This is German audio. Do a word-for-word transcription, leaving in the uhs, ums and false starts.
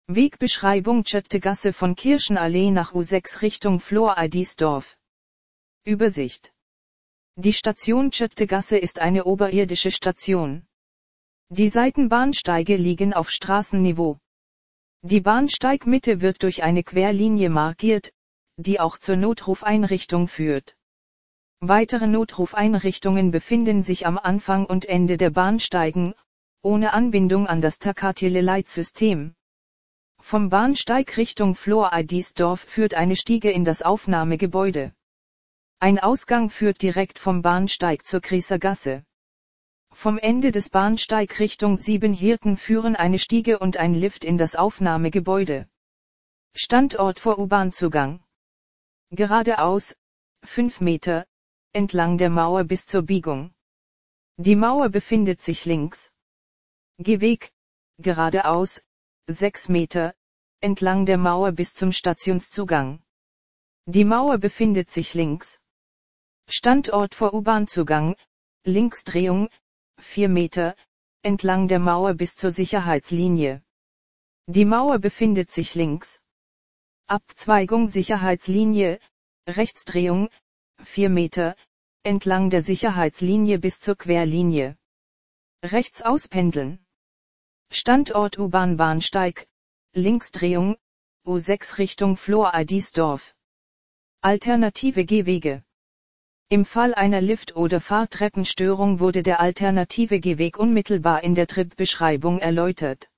Wegbeschreibung Tschöttegasse von Kirchenallee nach U sechs Richtung Flor-Eidisdorf. Übersicht. Die Station Tschöttegasse ist eine oberirdische Station. Die Seitenbahnsteige liegen auf Straßenniveau. Die Bahnsteigmitte wird durch eine Querlinie markiert, die auch zur Notrufeinrichtung führt. Weitere Notrufeinrichtungen befinden sich am Anfang und Ende der Bahnsteigen, ohne Anbindung an das Tacatile-Leitsystem. Vom Bahnsteig Richtung Flor-Eidisdorf führt eine Stiege in das Aufnahmegebäude. Ein Ausgang führt direkt vom Bahnsteig zur Grießer Gasse. Vom Ende des Bahnsteig Richtung Siebenhirten führen eine Stiege und ein Lift in das Aufnahmegebäude. Standort vor U-Bahn-Zugang. Geradeaus, fünf Meter, entlang der Mauer bis zur Biegung. Die Mauer befindet sich links. Gehweg, geradeaus, sechs Meter, entlang der Mauer bis zum Stationszugang. Die Mauer befindet sich links. Standort vor U-Bahn-Zugang, Linksdrehung, vier Meter, entlang der Mauer bis zur Sicherheitslinie. Die Mauer befindet sich links. Abzweigung Sicherheitslinie, Rechtsdrehung, vier Meter, entlang der Sicherheitslinie bis zur Querlinie. Rechts auspendeln. Standort U-Bahn-Bahnsteig, Linksdrehung, U sechs Richtung Flor-Eidisdorf. Alternative Gehwege. Im Fall einer Lift- oder Fahrtreppenstörung wurde der alternative Gehweg unmittelbar in der Tripbeschreibung erläutert.